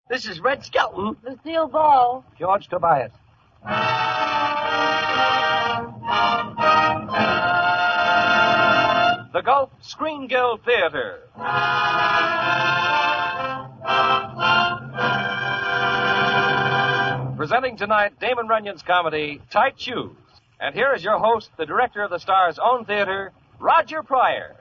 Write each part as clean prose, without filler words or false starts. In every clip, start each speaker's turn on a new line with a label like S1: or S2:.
S1: This is Red Skelton.
S2: Lucille Ball.
S3: George Tobias.
S4: The Gulf Screen Guild Theater. Presenting tonight Damon Runyon's comedy, Tight Shoes. And here is your host, the director of the Star's own theater, Roger Pryor.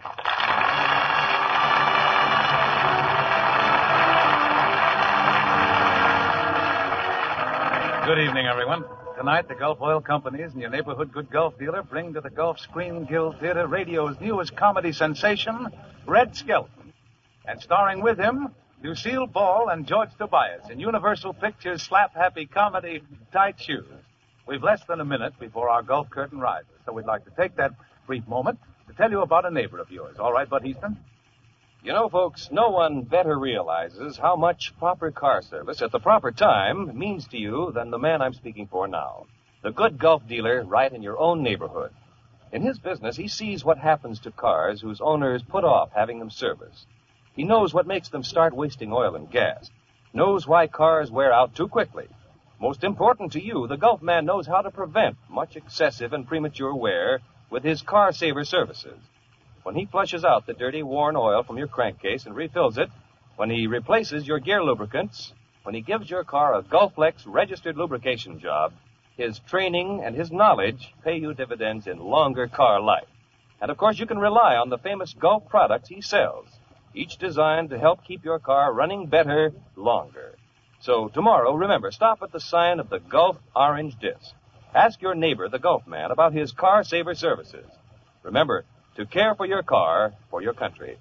S3: Good evening, everyone. Tonight, the Gulf Oil Companies and your neighborhood good Gulf dealer bring to the Gulf Screen Guild Theater radio's newest comedy sensation, Red Skelton. And starring with him, Lucille Ball and George Tobias in Universal Pictures' slap-happy comedy, Tight Shoes. We've less than a minute before our Gulf curtain rises, so we'd like to take that brief moment to tell you about a neighbor of yours. All right, Bud Easton?
S4: You know, folks, no one better realizes how much proper car service at the proper time means to you than the man I'm speaking for now. The good Gulf dealer right in your own neighborhood. In his business, he sees what happens to cars whose owners put off having them serviced. He knows what makes them start wasting oil and gas. Knows why cars wear out too quickly. Most important to you, the Gulf man knows how to prevent much excessive and premature wear with his Car Saver services. When he flushes out the dirty, worn oil from your crankcase and refills it, when he replaces your gear lubricants, when he gives your car a Gulflex registered lubrication job, his training and his knowledge pay you dividends in longer car life. And, of course, you can rely on the famous Gulf products he sells, each designed to help keep your car running better longer. So tomorrow, remember, stop at the sign of the Gulf Orange Disc. Ask your neighbor, the Gulf man, about his Car Saver services. Remember, to care for your car, for your country.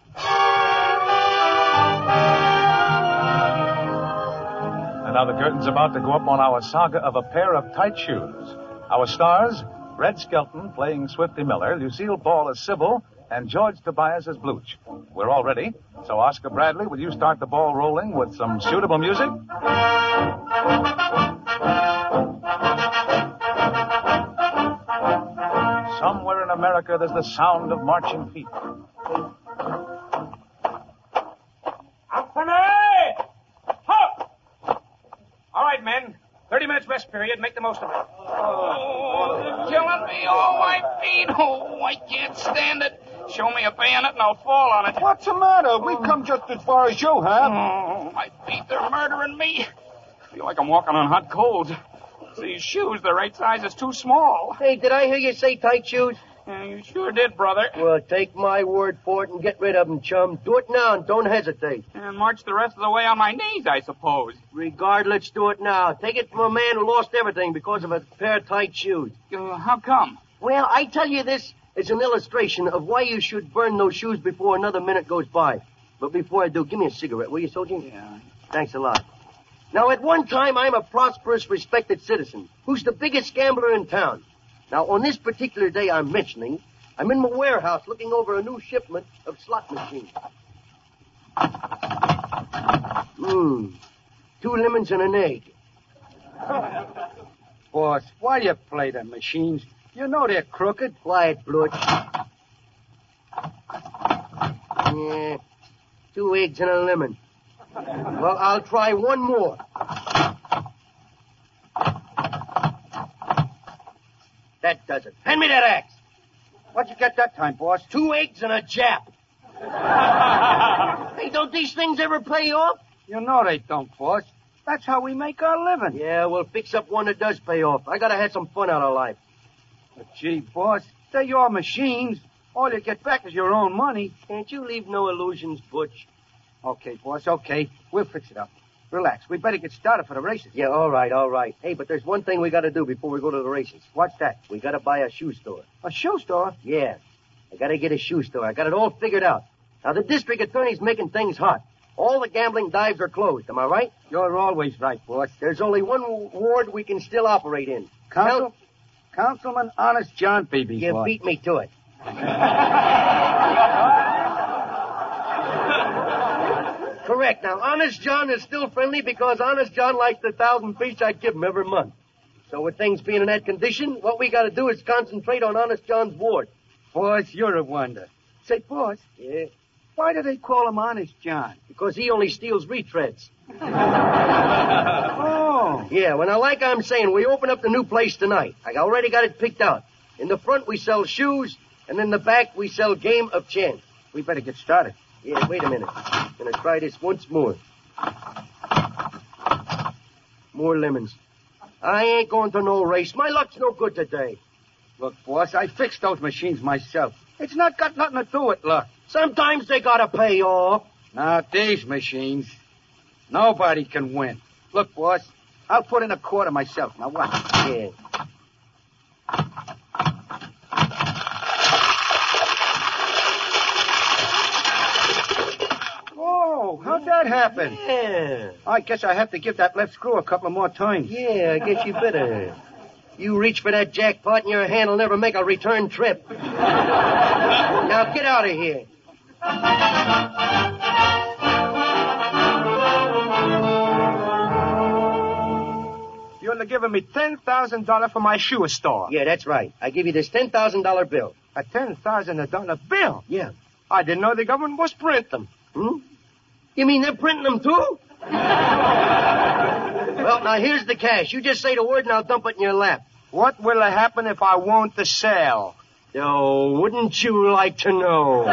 S3: And now the curtain's about to go up on our saga of a pair of tight shoes. Our stars, Red Skelton playing Swifty Miller, Lucille Ball as Sybil, and George Tobias as Blooch. We're all ready. So, Oscar Bradley, will you start the ball rolling with some suitable music? Somewhere in America, there's the sound of marching feet.
S5: Company! Halt! All right, men. 30 minutes rest period. Make the most of it.
S6: Oh, they're killing me. Oh, my feet. Oh, I can't stand it. Show me a bayonet and I'll fall on it.
S7: What's the matter? We've come just as far as you have.
S6: Oh, my feet, they're murdering me. I feel like I'm walking on hot coals. These shoes, the right size is too small.
S1: Hey, did I hear you say tight shoes?
S6: Yeah, you sure did, brother.
S1: Well, take my word for it and get rid of them, chum. Do it now and don't hesitate.
S6: And march the rest of the way on my knees, I suppose.
S1: Regardless, do it now. Take it from a man who lost everything because of a pair of tight shoes.
S6: How come?
S1: Well, I tell you this is an illustration of why you should burn those shoes before another minute goes by. But before I do, give me a cigarette, will you, soldier?
S6: Yeah.
S1: Thanks a lot. Now, at one time, I'm a prosperous, respected citizen who's the biggest gambler in town. Now, on this particular day I'm mentioning, I'm in my warehouse looking over a new shipment of slot machines. 2 lemons and an egg.
S7: Boss, why do you play them machines? You know they're crooked.
S1: Quiet, Blutch. Yeah, 2 eggs and a lemon. Well, I'll try one more. That does it. Hand me that axe.
S7: What'd you get that time, boss?
S1: 2 eggs and a Jap. Hey, don't these things ever pay off?
S7: You know they don't, boss. That's how we make our living.
S1: Yeah, we'll fix up one that does pay off. I gotta have some fun out of life.
S7: But gee, boss, they're your machines. All you get back is your own money.
S1: Can't you leave no illusions, Butch?
S7: Okay, boss, okay. We'll fix it up. Relax. We better get started for the races.
S1: Yeah, all right. Hey, but there's one thing we gotta do before we go to the races.
S7: What's that?
S1: We gotta buy a shoe store.
S7: A shoe store?
S1: Yeah. I gotta get a shoe store. I got it all figured out. Now, the district attorney's making things hot. All the gambling dives are closed. Am I right?
S7: You're always right, boss.
S1: There's only one ward we can still operate in.
S7: Councilman Honest John Beebe's
S1: You
S7: ward.
S1: beat me to it. Correct. Now, Honest John is still friendly because Honest John likes the 1,000 fish I give him every month. So with things being in that condition, what we got to do is concentrate on Honest John's ward.
S7: Boss, you're a wonder. Say, boss.
S1: Yeah?
S7: Why do they call him Honest John?
S1: Because he only steals retreads.
S7: Oh.
S1: Yeah, well, now, like I'm saying, we open up the new place tonight. I already got it picked out. In the front, we sell shoes, and in the back, we sell game of chance.
S7: We better get started.
S1: Yeah, wait a minute. I'm gonna try this once more. More lemons. I ain't going to no race. My luck's no good today.
S7: Look, boss, I fixed those machines myself. It's not got nothing to do with luck.
S1: Sometimes they gotta pay off.
S7: Not these machines. Nobody can win. Look, boss, I'll put in a quarter myself. Now watch.
S1: Yeah.
S7: Oh, how'd that happen?
S1: Yeah.
S7: I guess I have to give that left screw a couple more times.
S1: Yeah, I guess you better. You reach for that jackpot and your hand will never make a return trip. Now get out of here.
S5: You're giving me $10,000 for my shoe store.
S1: Yeah, that's right. I give you this $10,000 bill.
S5: A $10,000 bill?
S1: Yeah.
S5: I didn't know the government was printing them.
S1: You mean they're printing them too? Well, now here's the cash. You just say the word and I'll dump it in your lap.
S5: What will happen if I want to sell?
S1: Oh, wouldn't you like to know?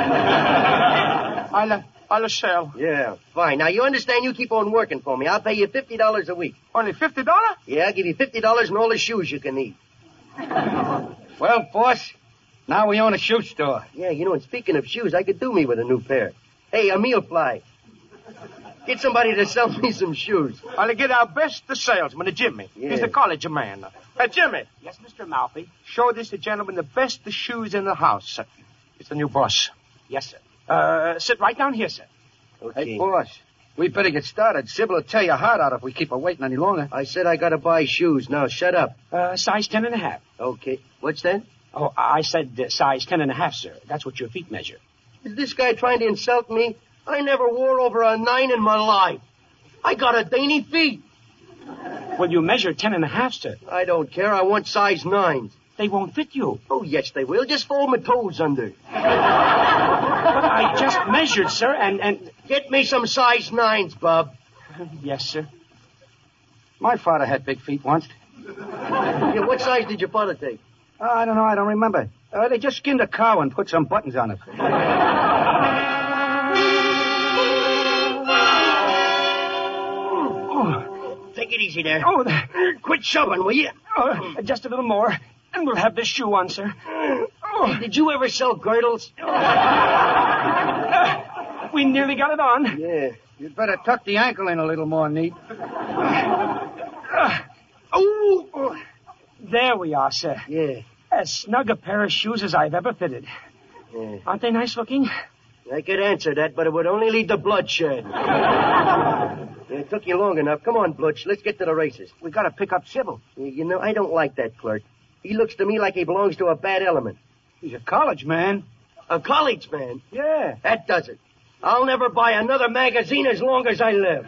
S5: I'll sell.
S1: Yeah, fine. Now, you understand you keep on working for me. I'll pay you $50 a week.
S5: Only $50?
S1: Yeah, I'll give you $50 and all the shoes you can eat.
S7: Well, boss, now we own a shoe store.
S1: Yeah, you know, and speaking of shoes, I could do me with a new pair. Hey, Emil Fly. Get somebody to sell me some shoes.
S5: I'll get our best salesman, Jimmy.
S1: Yeah.
S5: He's the college man. Jimmy.
S6: Yes, Mr. Malfi?
S5: Show this gentleman the best shoes in the house. It's the new boss.
S6: Yes, sir.
S5: Sit right down here, sir.
S1: Okay.
S7: Hey, boss, we better get started. Sybil will tear your heart out if we keep her waiting any longer.
S1: I said I gotta buy shoes. Now, shut up.
S5: Size 10.5.
S1: Okay. What's that?
S5: Oh, I said size 10.5, sir. That's what your feet measure.
S1: Is this guy trying to insult me? I never wore over a 9 in my life. I got a dainty feet.
S5: Well, you measure 10.5, sir.
S1: I don't care. I want size 9s.
S5: They won't fit you.
S1: Oh, yes, they will. Just fold my toes under.
S5: But I just measured, sir, and...
S1: Get me some size 9s, Bub.
S5: Yes, sir.
S7: My father had big feet once.
S1: Yeah, what size did your father take?
S7: I don't know. I don't remember. They just skinned a cow and put some buttons on it.
S1: Take it easy there.
S5: Oh,
S1: Quit shoving, will you?
S5: Just a little more, and we'll have this shoe on, sir.
S1: Hey, did you ever sell girdles?
S5: We nearly got it on.
S1: Yeah.
S7: You'd better tuck the ankle in a little more neat.
S5: There we are, sir.
S1: Yeah.
S5: As snug a pair of shoes as I've ever fitted.
S1: Yeah.
S5: Aren't they nice looking?
S1: I could answer that, but it would only lead to bloodshed. It took you long enough. Come on, Blutch. Let's get to the races.
S7: We gotta pick up Sybil.
S1: You know, I don't like that clerk. He looks to me like he belongs to a bad element.
S7: He's a college man.
S1: A college man?
S7: Yeah.
S1: That does it. I'll never buy another magazine as long as I live.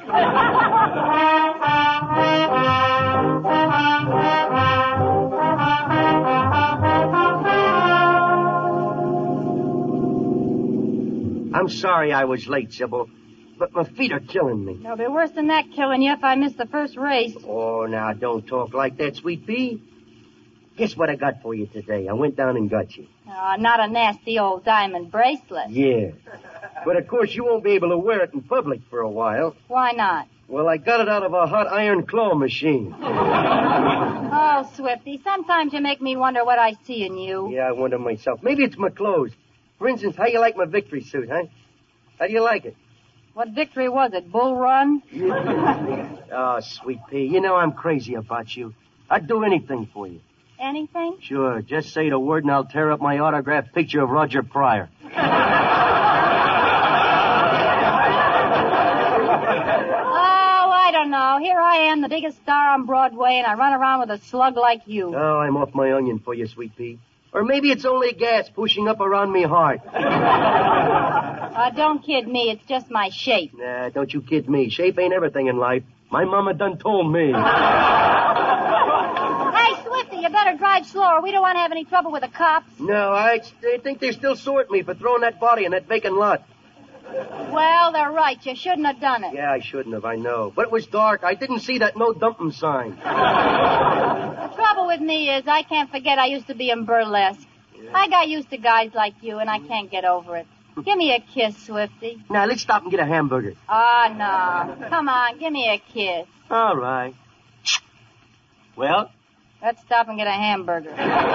S1: I'm sorry I was late, Sybil, but my feet are killing me.
S2: They'll be worse than that killing you if I miss the first race.
S1: Oh, now, don't talk like that, Sweet Pea. Guess what I got for you today? I went down and got you.
S2: Oh, not a nasty old diamond bracelet.
S1: Yeah. But, of course, you won't be able to wear it in public for a while.
S2: Why not?
S1: Well, I got it out of a hot iron claw machine.
S2: Oh, Swifty, sometimes you make me wonder what I see in you.
S1: Yeah, I wonder myself. Maybe it's my clothes. For instance, how you like my victory suit, huh? How do you like it?
S2: What victory was it, Bull Run?
S1: Oh, Sweet Pea, you know I'm crazy about you. I'd do anything for you.
S2: Anything?
S1: Sure, just say the word and I'll tear up my autographed picture of Roger Pryor.
S2: Oh, I don't know. Here I am, the biggest star on Broadway, and I run around with a slug like you.
S1: Oh, I'm off my onion for you, Sweet Pea. Or maybe it's only gas pushing up around me heart.
S2: Don't kid me. It's just my shape.
S1: Nah, don't you kid me. Shape ain't everything in life. My mama done told me.
S2: Hey, Swifty, you better drive slower. We don't want to have any trouble with the cops.
S1: No, I think they're still sore at me for throwing that body in that vacant lot.
S2: Well, they're right. You shouldn't have done it.
S1: Yeah, I shouldn't have, I know. But it was dark. I didn't see that no dumping sign.
S2: The trouble with me is I can't forget I used to be in burlesque. I got used to guys like you, and I can't get over it. Give me a kiss, Swifty.
S1: Now, let's stop and get a hamburger.
S2: No. Come on, give me a kiss.
S1: All right. Well?
S2: Let's stop and get a hamburger.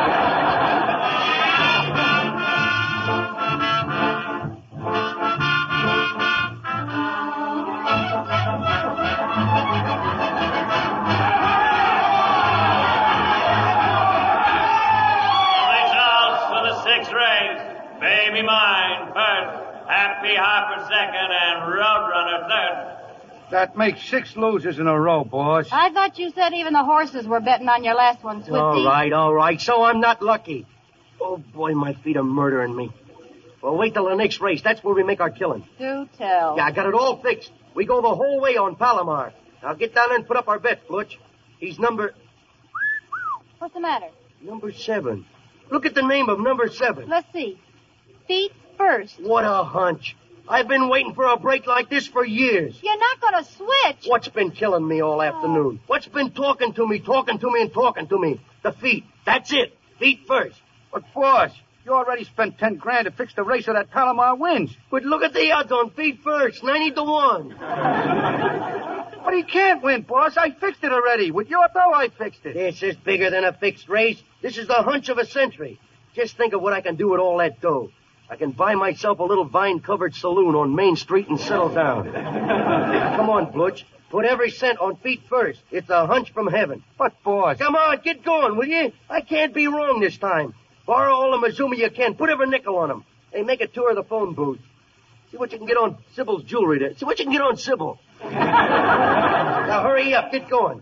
S8: Baby Mine first, Happy Harper second, and Roadrunner third.
S7: That makes 6 losers in a row, boss.
S2: I thought you said even the horses were betting on your last one, Swifty.
S1: All right. So I'm not lucky. Oh, boy, my feet are murdering me. Well, wait till the next race. That's where we make our killing.
S2: Do tell.
S1: Yeah, I got it all fixed. We go the whole way on Palomar. Now get down there and put up our bet, Butch. He's number...
S2: What's the matter?
S1: Number 7. Look at the name of number 7.
S2: Let's see. Feet first.
S1: What a hunch. I've been waiting for a break like this for years.
S2: You're not going to switch.
S1: What's been killing me all afternoon? What's been talking to me? The feet. That's it. Feet first.
S7: But, boss, you already spent 10 grand to fix the race so that Palomar wins.
S1: But look at the odds on feet first. 90-1.
S7: But he can't win, boss. I fixed it already. With your throw, I fixed it.
S1: This is bigger than a fixed race. This is the hunch of a century. Just think of what I can do with all that dough. I can buy myself a little vine-covered saloon on Main Street and settle down. Come on, Butch. Put every cent on feet first. It's a hunch from heaven.
S7: But, boss...
S1: Come on, get going, will you? I can't be wrong this time. Borrow all the Mazuma you can. Put every nickel on them. Hey, make a tour of the phone booth. See what you can get on Sybil's jewelry there. See what you can get on Sybil. Now, hurry up. Get going.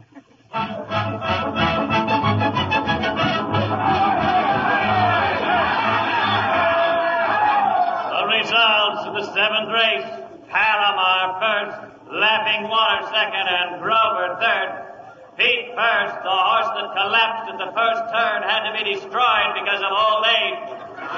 S8: Results of the 7th race. Palomar first, Lapping Water second, and Grover third. Feet first, the horse that collapsed at the first turn had to be destroyed because of old age.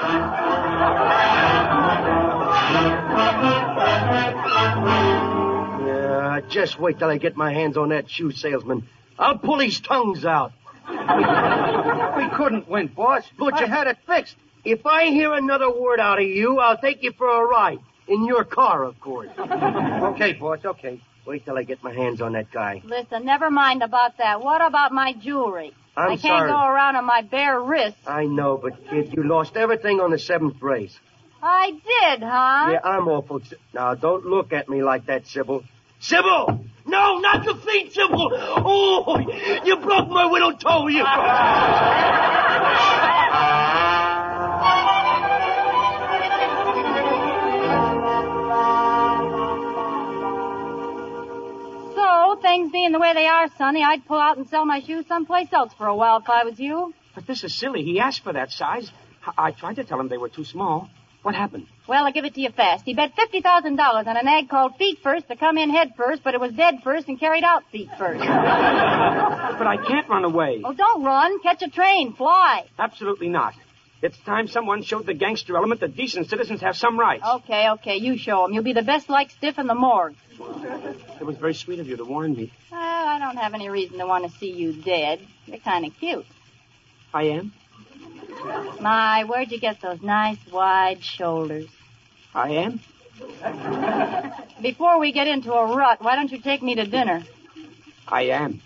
S1: Yeah, just wait till I get my hands on that shoe salesman. I'll pull his tongues out.
S7: We couldn't win, boss.
S1: Butch,
S7: I had it fixed.
S1: If I hear another word out of you, I'll take you for a ride. In your car, of course.
S7: Okay, boss, okay.
S1: Wait till I get my hands on that guy.
S2: Listen, never mind about that. What about my jewelry?
S1: I
S2: can't
S1: sorry.
S2: go around on my bare wrists.
S1: I know, but, kid, you lost everything on the 7th race.
S2: I did, huh?
S1: Yeah, I'm awful. Now, don't look at me like that, Sybil. Sybil! No, not the feet, Sybil! Oh, you broke my little toe, you...
S2: So, things being the way they are, Sonny, I'd pull out and sell my shoes someplace else for a while if I was you.
S6: But this is silly. He asked for that size. I tried to tell him they were too small. What happened?
S2: Well, I'll give it to you fast. He bet $50,000 on an egg called Feet First to come in head first, but it was dead first and carried out feet first.
S6: But I can't run away.
S2: Oh, don't run. Catch a train. Fly.
S6: Absolutely not. It's time someone showed the gangster element that decent citizens have some rights.
S2: Okay. You show him. You'll be the best liked stiff in the morgue.
S6: It was very sweet of you to warn me.
S2: Well, I don't have any reason to want to see you dead. You're kind of cute.
S6: I am?
S2: My, where'd you get those nice wide shoulders?
S6: I am?
S2: Before we get into a rut, why don't you take me to dinner?
S6: I am.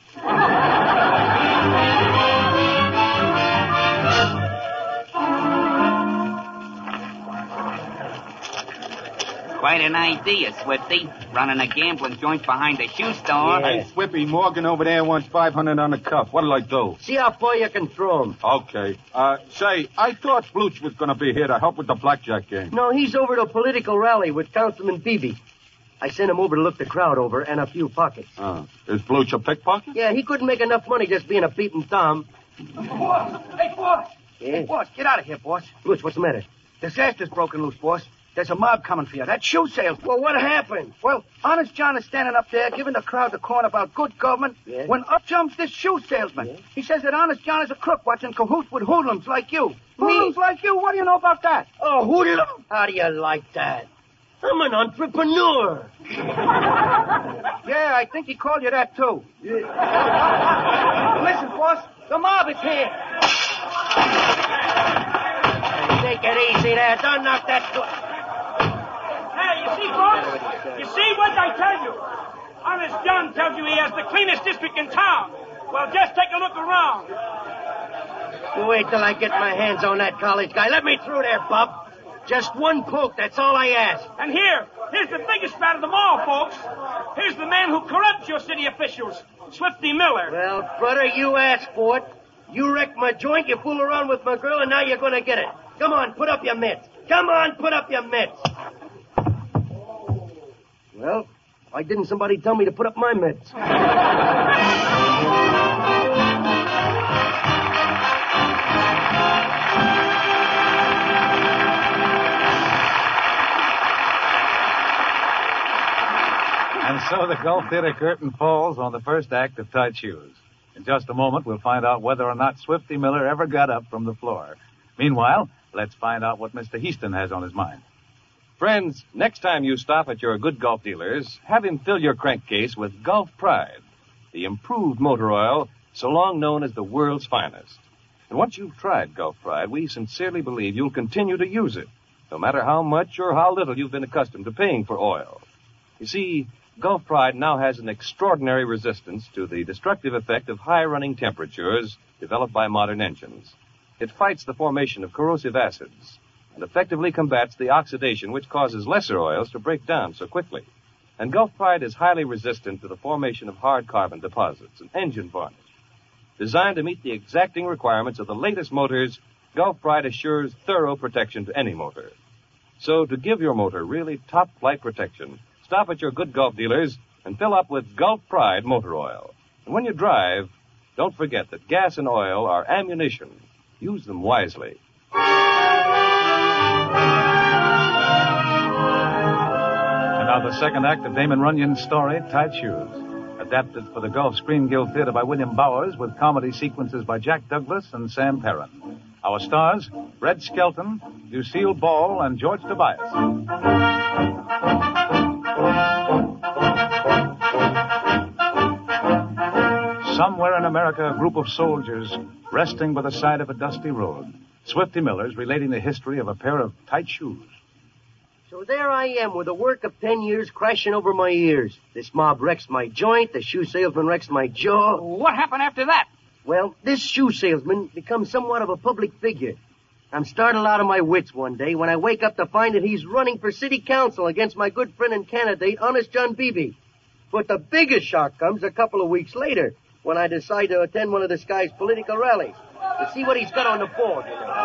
S9: Quite an idea, Swifty. Running a gambling joint behind a shoe store.
S1: Yeah.
S10: Hey, Swippy, Morgan over there wants 500 on the cuff. What'll I do?
S1: See how far you can throw him.
S10: Okay. Say, I thought Bluch was going to be here to help with the blackjack game.
S1: No, he's over to a political rally with Councilman Beebe. I sent him over to look the crowd over and a few pockets.
S10: Is Bluch a pickpocket?
S1: Yeah, he couldn't make enough money just being a peeping Tom.
S7: Boss! Hey, boss!
S1: Yeah?
S7: Hey, boss, get out of here, boss.
S1: Bluch, what's the matter?
S7: Disaster's broken loose, boss. There's a mob coming for you. That shoe sales.
S1: Well, what happened?
S7: Well, Honest John is standing up there giving the crowd the corn about good government
S1: Yeah.
S7: when up jumps this shoe salesman.
S1: Yeah.
S7: He says that Honest John is a crook watching cahoots with hoodlums like you. Hoodlums like you? What do you know about that?
S1: Oh, hoodlum! How do you like that? I'm an entrepreneur.
S7: Yeah, I think he called you that, too. Listen, boss, the mob is here.
S1: Hey, take it easy there. Don't knock that door.
S5: Hey, you see, boss? You see what I tell you? Honest John tells you he has the cleanest district in town. Well, just take a look around.
S1: You wait till I get my hands on that college guy. Let me through there, bub. Just one poke, that's all I ask.
S5: And here's the biggest rat of them all, folks. Here's the man who corrupts your city officials, Swifty Miller.
S1: Well, brother, you asked for it. You wrecked my joint, you fool around with my girl, and now you're going to get it. Come on, put up your mitts. Come on, put up your mitts. Well, why didn't somebody tell me to put up my mitts?
S3: And so the Gulf Theater curtain falls on the first act of Tight Shoes. In just a moment, we'll find out whether or not Swifty Miller ever got up from the floor. Meanwhile, let's find out what Mr. Heaston has on his mind.
S4: Friends, next time you stop at your good Gulf dealer's, have him fill your crankcase with Gulf Pride, the improved motor oil so long known as the world's finest. And once you've tried Gulf Pride, we sincerely believe you'll continue to use it, no matter how much or how little you've been accustomed to paying for oil. You see, Gulf Pride now has an extraordinary resistance to the destructive effect of high-running temperatures developed by modern engines. It fights the formation of corrosive acids and effectively combats the oxidation which causes lesser oils to break down so quickly. And Gulf Pride is highly resistant to the formation of hard carbon deposits and engine varnish. Designed to meet the exacting requirements of the latest motors, Gulf Pride assures thorough protection to any motor. So to give your motor really top-flight protection, stop at your good Gulf dealers and fill up with Gulf Pride motor oil. And when you drive, don't forget that gas and oil are ammunition. Use them wisely.
S3: And now the second act of Damon Runyon's story, Tight Shoes. Adapted for the Gulf Screen Guild Theater by William Bowers with comedy sequences by Jack Douglas and Sam Perrin. Our stars, Red Skelton, Lucille Ball, and George Tobias. Somewhere in America, a group of soldiers resting by the side of a dusty road. Swifty Miller's relating the history of a pair of tight shoes.
S1: So there I am with the work of 10 years crashing over my ears. This mob wrecks my joint, the shoe salesman wrecks my jaw.
S6: What happened after that?
S1: Well, this shoe salesman becomes somewhat of a public figure. I'm startled out of my wits one day when I wake up to find that he's running for city council against my good friend and candidate, Honest John Beebe. But the biggest shock comes a couple of weeks later when I decide to attend one of this guy's political rallies to see what he's got on the board.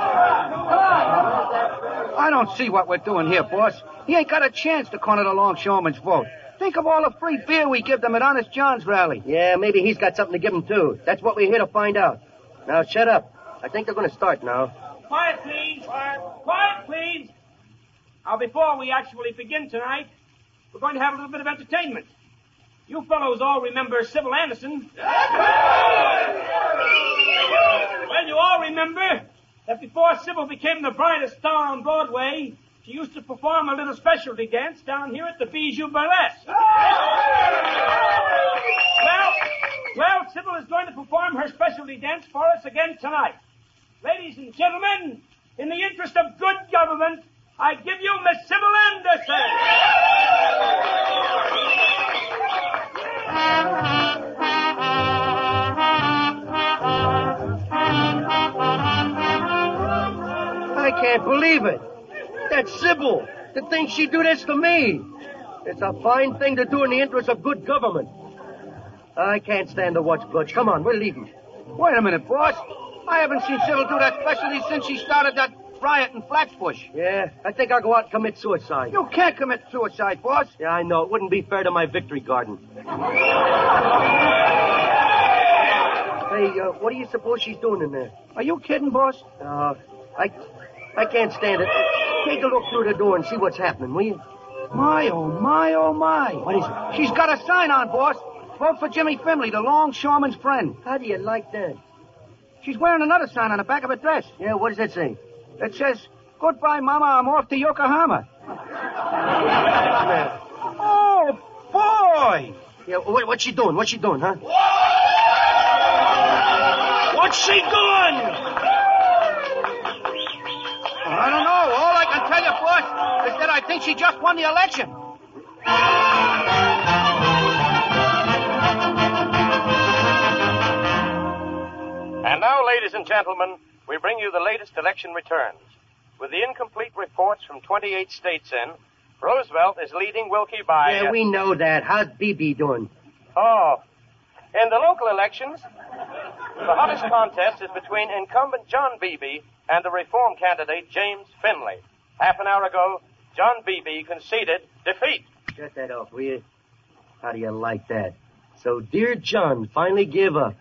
S7: I don't see what we're doing here, boss. He ain't got a chance to corner the longshoreman's vote. Think of all the free beer we give them at Honest John's rally.
S1: Yeah, maybe he's got something to give him, too. That's what we're here to find out. Now, shut up. I think they're going to start now.
S5: Quiet, please. Quiet, please. Now, before we actually begin tonight, we're going to have a little bit of entertainment. You fellows all remember Sybil Anderson. Well, you all remember that before Sybil became the brightest star on Broadway, she used to perform a little specialty dance down here at the Bijou Burlesque. Well, Sybil is going to perform her specialty dance for us again tonight. Ladies and gentlemen, in the interest of good government, I give you Miss Sybil Anderson.
S1: I can't believe it. That's Sybil. To think she'd do this to me. It's a fine thing to do in the interest of good government. I can't stand to watch blood. Come on, we're leaving.
S7: Wait a minute, boss. I haven't seen Sybil do that specialty since she started that riot in Flatbush.
S1: Yeah, I think I'll go out and commit suicide.
S7: You can't commit suicide, boss.
S1: Yeah, I know. It wouldn't be fair to my victory garden. Hey, what do you suppose she's doing in there?
S7: Are you kidding, boss?
S1: I can't stand it. Take a look through the door and see what's happening, will you?
S7: My, oh, my, oh, my.
S1: What is it?
S7: She's got a sign on, boss. Vote for Jimmy Finley, the longshoreman's friend.
S1: How do you like that?
S7: She's wearing another sign on the back of her dress.
S1: Yeah, what does that say?
S7: It says, "Goodbye, Mama, I'm off to Yokohama." Oh, boy!
S1: Yeah, what's she doing? What's she doing, huh?
S5: What's she doing?
S7: I don't know. All I can tell you, boss, is that I think she just won the election.
S11: And now, ladies and gentlemen, we bring you the latest election returns. With the incomplete reports from 28 states in, Roosevelt is leading Wilkie by...
S1: Yeah, we know that. How's Beebe doing?
S11: Oh. In the local elections, the hottest contest is between incumbent John Beebe and the reform candidate James Finley. Half an hour ago, John Beebe conceded defeat.
S1: Shut that off, will you? How do you like that? So dear John finally gave up.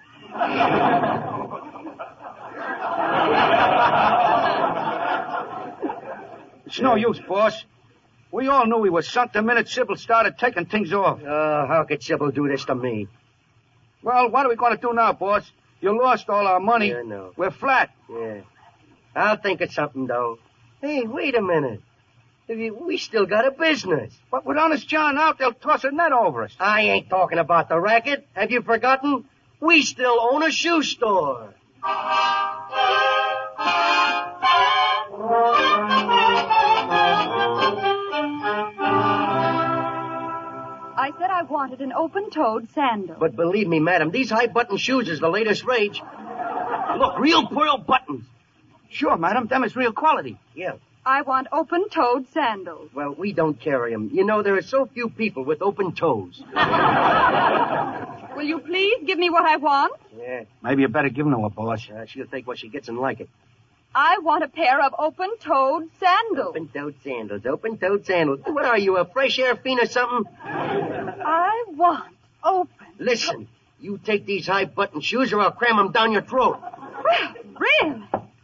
S7: It's no use, boss. We all knew he was sunk the minute Sybil started taking things off.
S1: How could Sybil do this to me?
S7: Well, what are we going to do now, boss? You lost all our money.
S1: Yeah, I know.
S7: We're flat.
S1: Yeah. I'll think of something, though. Hey, wait a minute. We still got a business.
S7: But with Honest John out, they'll toss a net over us.
S1: I ain't talking about the racket. Have you forgotten? We still own a shoe store.
S12: I said I wanted an open-toed sandal.
S1: But believe me, madam, these high-button shoes is the latest rage. Look, real pearl buttons.
S7: Sure, madam, them is real quality.
S1: Yeah.
S12: I want open-toed sandals.
S1: Well, we don't carry them. You know, there are so few people with open toes.
S12: Will you please give me what I want?
S1: Yeah.
S7: Maybe you better give them to her, boss.
S1: She'll take what she gets and like it.
S12: I want a pair of open-toed sandals.
S1: Open-toed sandals, open-toed sandals. What are you, a fresh air fiend or something?
S12: I want open.
S1: Listen, you take these high-button shoes or I'll cram them down your throat.
S12: Really?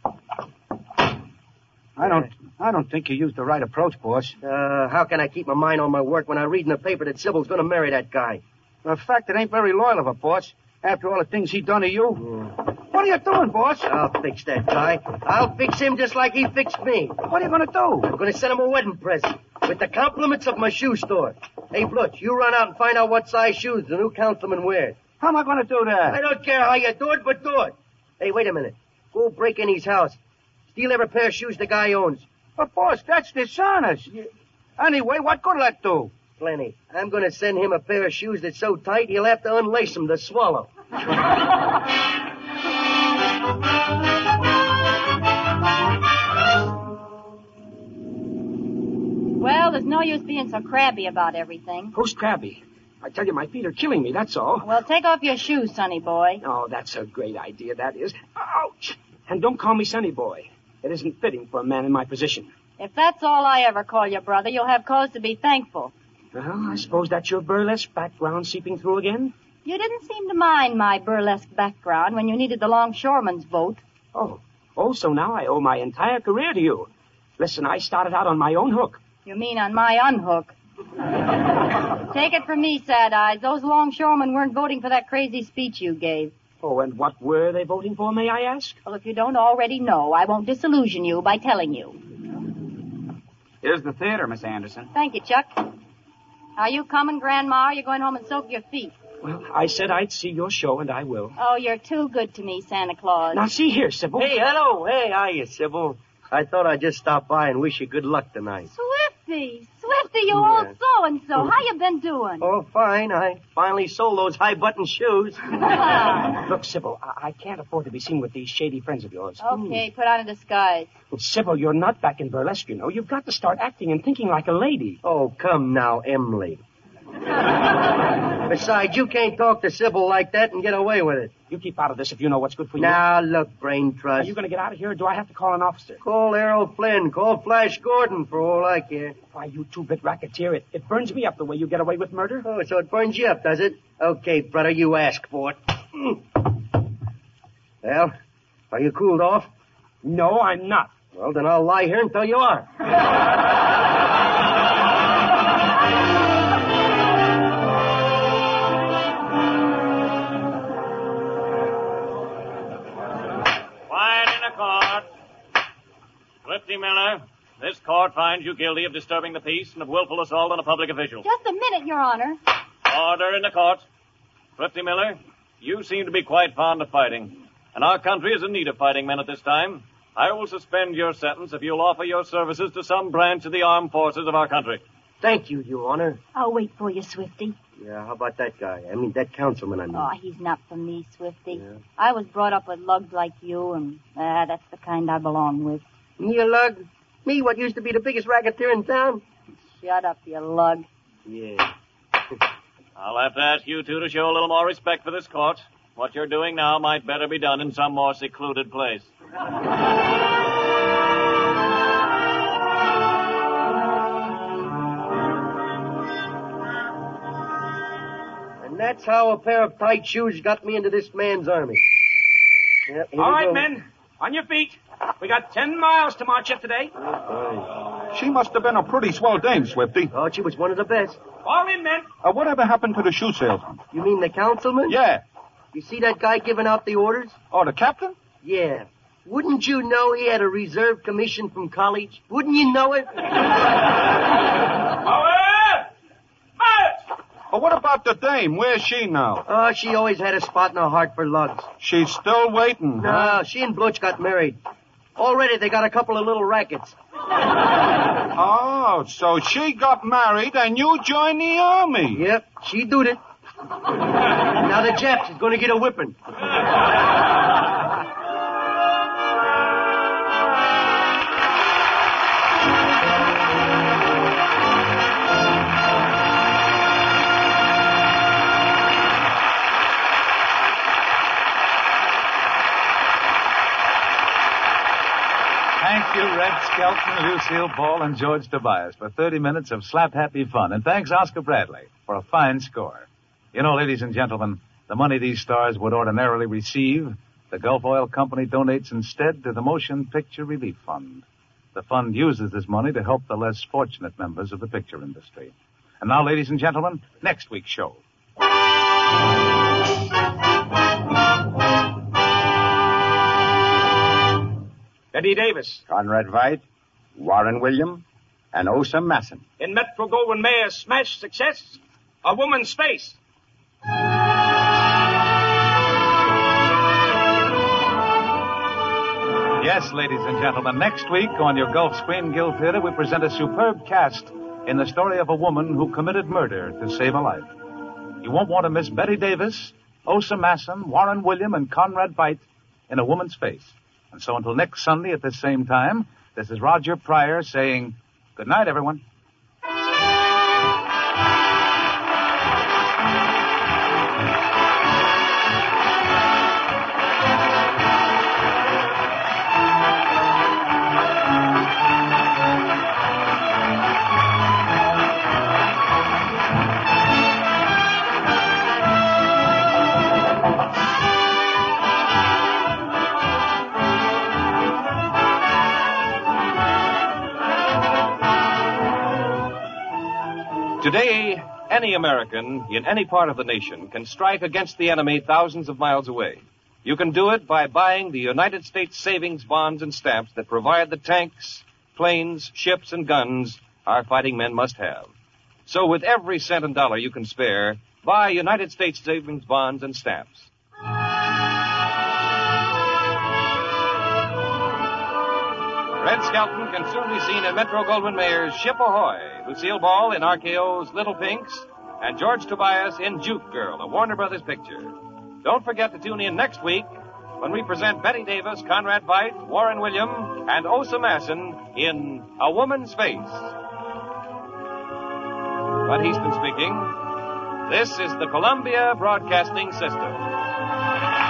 S7: I don't think you used the right approach, boss.
S1: How can I keep my mind on my work when I read in the paper that Sybil's going to marry that guy?
S7: The fact, it ain't very loyal of her, boss. After all the things he done to you.
S1: Yeah.
S7: What are you doing, boss?
S1: I'll fix that guy. I'll fix him just like he fixed me.
S7: What are you going to do?
S1: I'm going to send him a wedding present with the compliments of my shoe store. Hey, Blutch, you run out and find out what size shoes the new councilman wears.
S7: How am I going to do that?
S1: I don't care how you do it, but do it. Hey, wait a minute. Go break in his house. Steal every pair of shoes the guy owns.
S7: But, boss, that's dishonest. Anyway, what good will that do?
S1: Plenty. I'm going to send him a pair of shoes that's so tight he'll have to unlace them to swallow.
S2: Well, there's no use being so crabby about everything.
S5: Who's crabby? I tell you, my feet are killing me, that's all.
S2: Well, take off your shoes, sonny boy.
S5: Oh, that's a great idea, that is. Ouch! And don't call me sonny boy. It isn't fitting for a man in my position.
S2: If that's all I ever call you, brother, you'll have cause to be thankful.
S5: Well, I suppose that's your burlesque background seeping through again?
S2: You didn't seem to mind my burlesque background when you needed the longshoreman's vote.
S5: Oh, so now I owe my entire career to you. Listen, I started out on my own hook.
S2: You mean on my unhook. Take it from me, Sad Eyes. Those longshoremen weren't voting for that crazy speech you gave.
S5: Oh, and what were they voting for, may I ask?
S2: Well, if you don't already know, I won't disillusion you by telling you.
S9: Here's the theater, Miss Anderson.
S2: Thank you, Chuck. Are you coming, Grandma? Or you're going home and soak your feet?
S5: Well, I said I'd see your show, and I will.
S2: Oh, you're too good to me, Santa Claus.
S5: Now, see here, Sybil.
S1: Hey, hello. Hey, how are you, Sybil? I thought I'd just stop by and wish you good luck tonight.
S2: Swifty, you old so-and-so. How you been doing?
S1: Oh, fine. I finally sold those high-button shoes.
S5: Look, Sybil, I can't afford to be seen with these shady friends of yours.
S2: Okay, put on a disguise.
S5: Well, Sybil, you're not back in burlesque, you know. You've got to start acting and thinking like a lady.
S1: Oh, come now, Emily. Besides, you can't talk to Sybil like that and get away with it.
S5: You keep out of this if you know what's good for you.
S1: Now, look, Brain Trust.
S5: Are you going to get out of here, or do I have to call an officer?
S1: Call Errol Flynn. Call Flash Gordon, for all I care.
S5: Why, you two-bit racketeer. It burns me up the way you get away with murder.
S1: Oh, so it burns you up, does it? Okay, brother, you ask for it. Well, are you cooled off?
S5: No, I'm not.
S1: Well, then I'll lie here until you are.
S8: Quiet in the court. Swifty Miller, This court finds you guilty of disturbing the peace and of willful assault on a public official.
S2: Just a minute, Your Honor.
S8: Order in the court. Swifty Miller, you seem to be quite fond of fighting, and our country is in need of fighting men at this time. I will suspend your sentence if you'll offer your services to some branch of the armed forces of our country.
S1: Thank you, Your Honor.
S2: I'll wait for you, Swifty.
S1: Yeah, how about that guy? I mean, that councilman, I mean.
S2: Oh, he's not for me, Swifty.
S1: Yeah.
S2: I was brought up with lugs like you, and that's the kind I belong with.
S1: Me a lug? Me, what used to be the biggest racketeer in town?
S2: Shut up, you lug.
S1: Yeah.
S8: I'll have to ask you two to show a little more respect for this court. What you're doing now might better be done in some more secluded place.
S1: And that's how a pair of tight shoes got me into this man's army. Yep,
S5: All right, men. On your feet. We got 10 miles to march up today.
S10: She must have been a pretty swell dame, Swifty.
S1: Oh, she was one of the best.
S5: All in, men.
S10: Whatever happened to the shoe salesman?
S1: You mean the councilman?
S10: Yeah.
S1: You see that guy giving out the orders?
S10: Oh, the captain?
S1: Yeah. Wouldn't you know he had a reserve commission from college? Wouldn't you know it?
S10: Oh, what about the dame? Where's she now?
S1: Oh, she always had a spot in her heart for lugs.
S10: She's still waiting, huh?
S1: No, she and Butch got married. Already they got a couple of little rackets.
S10: Oh, so she got married and you joined the army.
S1: Yep, she did it. Now the Japs is going to get a whipping.
S3: Thank you, Red Skelton, Lucille Ball, and George Tobias for 30 minutes of slap-happy fun. And thanks, Oscar Bradley, for a fine score. You know, ladies and gentlemen, the money these stars would ordinarily receive, the Gulf Oil Company donates instead to the Motion Picture Relief Fund. The fund uses this money to help the less fortunate members of the picture industry. And now, ladies and gentlemen, next week's show.
S5: Betty Davis.
S13: Conrad White, Warren William, and Osa Masson.
S5: In Metro-Goldwyn-Mayer's smash success, A Woman's Face.
S3: Yes, ladies and gentlemen, next week on your Gulf Screen Guild Theater, we present a superb cast in the story of a woman who committed murder to save a life. You won't want to miss Betty Davis, Osa Masson, Warren William, and Conrad White in A Woman's Face. And so until next Sunday at this same time, this is Roger Pryor saying good night, everyone.
S4: Today, any American in any part of the nation can strike against the enemy thousands of miles away. You can do it by buying the United States savings bonds and stamps that provide the tanks, planes, ships, and guns our fighting men must have. So with every cent and dollar you can spare, buy United States savings bonds and stamps. Red Skelton can soon be seen in Metro-Goldwyn-Mayer's Ship Ahoy, Lucille Ball in RKO's Little Pinks, and George Tobias in Juke Girl, a Warner Brothers picture. Don't forget to tune in next week when we present Betty Davis, Conrad White, Warren William, and Osa Masson in A Woman's Face. Bud Easton speaking. This is the Columbia Broadcasting System.